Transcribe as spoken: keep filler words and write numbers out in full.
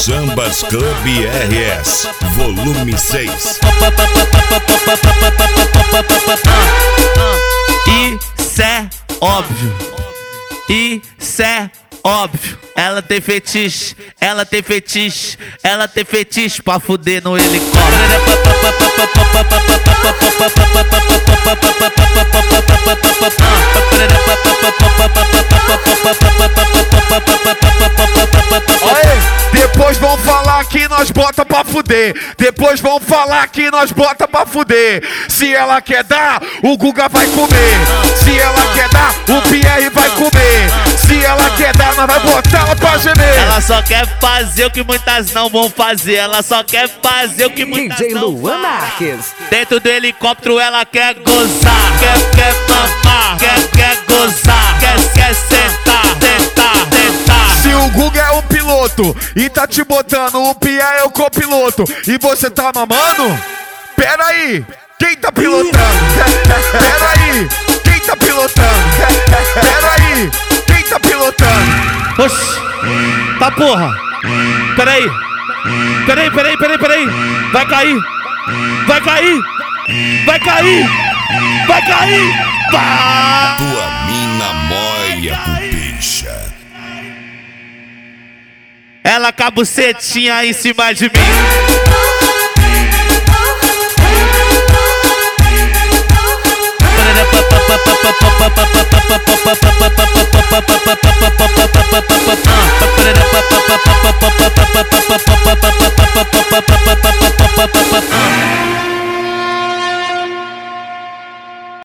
Sambas Club R S, volume seis. Isso é óbvio, isso é óbvio. Ela tem fetiche, ela tem fetiche, ela tem fetiche pra fuder no helicóptero. Depois vão falar que nós bota pra fuder. Depois vão falar que nós bota pra fuder. Se ela quer dar, o Guga vai comer. Se ela quer dar, o Pierre vai comer. Se ela quer dar, nós vai botar ela pra gemer. Ela só quer fazer o que muitas não vão fazer. Ela só quer fazer o que muitas D J não Luan vão. Marques. Dentro do helicóptero ela quer gozar, quer, quer mamar, quer, quer gozar, quer, quer sentar, sentar, sentar. Se o Guga é o piloto e tá te botando, o Pierre é o copiloto e você tá mamando? Pera aí, quem tá pilotando? Pera aí, quem tá pilotando? Pera aí, quem tá pilotando? Oxi, tá porra. Peraí, peraí, peraí, peraí, peraí. Vai cair, vai cair, vai cair, vai cair. Vai. Tua mina moia, pupicha. Ela com a bucetinha em cima de mim.